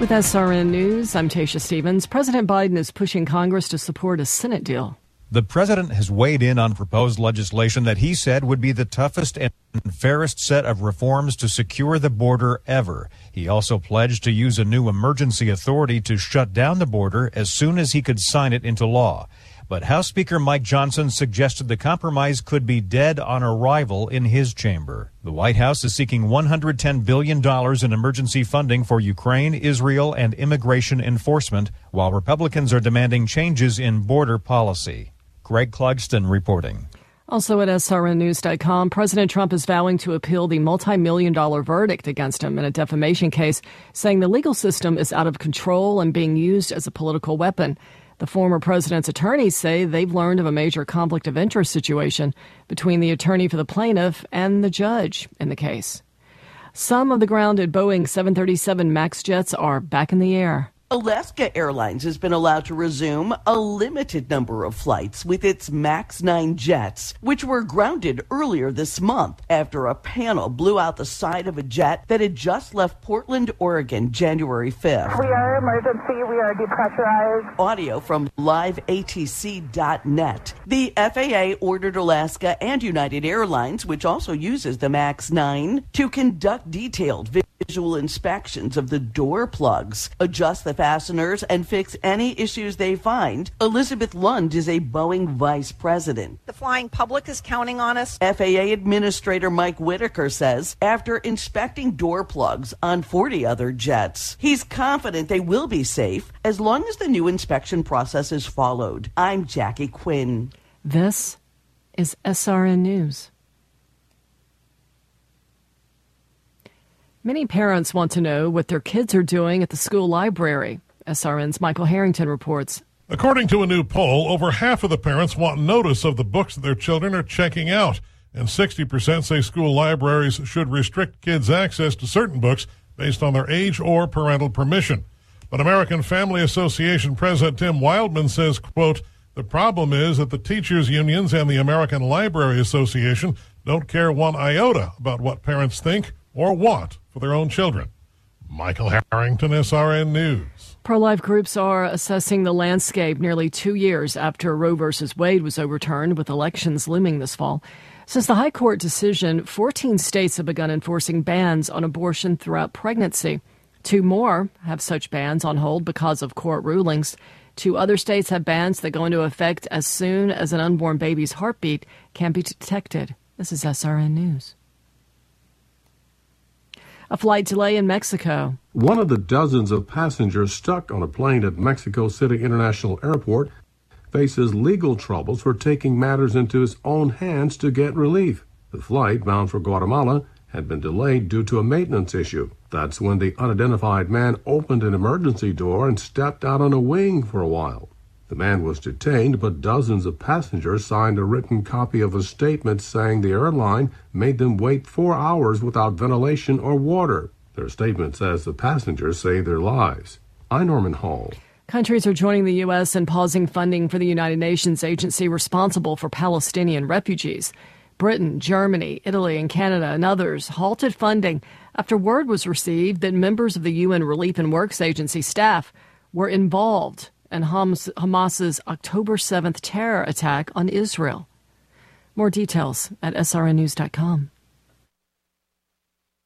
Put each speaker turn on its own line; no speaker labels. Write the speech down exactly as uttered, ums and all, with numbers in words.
With S R N News, I'm Tasha Stevens. President Biden is pushing Congress to support a Senate deal.
The president has weighed in on proposed legislation that he said would be the toughest and fairest set of reforms to secure the border ever. He also pledged to use a new emergency authority to shut down the border as soon as he could sign it into law. But House Speaker Mike Johnson suggested the compromise could be dead on arrival in his chamber. The White House is seeking one hundred ten billion dollars in emergency funding for Ukraine, Israel, and immigration enforcement, while Republicans are demanding changes in border policy. Greg Clugston reporting.
Also at S R N news dot com, President Trump is vowing to appeal the multi-million dollar verdict against him in a defamation case, saying the legal system is out of control and being used as a political weapon. The former president's attorneys say they've learned of a major conflict of interest situation between the attorney for the plaintiff and the judge in the case. Some of the grounded Boeing seven thirty-seven MAX jets are back in the air.
Alaska Airlines has been allowed to resume a limited number of flights with its MAX nine jets, which were grounded earlier this month after a panel blew out the side of a jet that had just left Portland, Oregon, January fifth.
We are emergency. We are depressurized.
Audio from live A T C dot net. The F A A ordered Alaska and United Airlines, which also uses the MAX nine, to conduct detailed visual inspections of the door plugs, adjust the fasteners, and fix any issues they find. Elizabeth Lund is a Boeing vice president.
The flying public is counting on us.
F A A Administrator Mike Whitaker says after inspecting door plugs on forty other jets, he's confident they will be safe as long as the new inspection process is followed. I'm Jackie Quinn.
This is S R N News. Many parents want to know what their kids are doing at the school library. S R N's Michael Harrington reports.
According to a new poll, over half of the parents want notice of the books that their children are checking out, and sixty percent say school libraries should restrict kids' access to certain books based on their age or parental permission. But American Family Association President Tim Wildman says, quote, the problem is that the teachers' unions and the American Library Association don't care one iota about what parents think or want for their own children. Michael Harrington, S R N News.
Pro-life groups are assessing the landscape nearly two years after Roe versus Wade was overturned, with elections looming this fall. Since the High Court decision, fourteen states have begun enforcing bans on abortion throughout pregnancy. Two more have such bans on hold because of court rulings. Two other states have bans that go into effect as soon as an unborn baby's heartbeat can be detected. This is S R N News. A flight delay in Mexico.
One of the dozens of passengers stuck on a plane at Mexico City International Airport faces legal troubles for taking matters into his own hands to get relief. The flight bound for Guatemala had been delayed due to a maintenance issue. That's when the unidentified man opened an emergency door and stepped out on a wing for a while. The man was detained, but dozens of passengers signed a written copy of a statement saying the airline made them wait four hours without ventilation or water. Their statement says the passengers saved their lives. I'm Norman Hall.
Countries are joining the U S in pausing funding for the United Nations agency responsible for Palestinian refugees. Britain, Germany, Italy, and Canada and others halted funding after word was received that members of the U N Relief and Works Agency staff were involved in Hamas's October seventh terror attack on Israel. More details at S R N news dot com.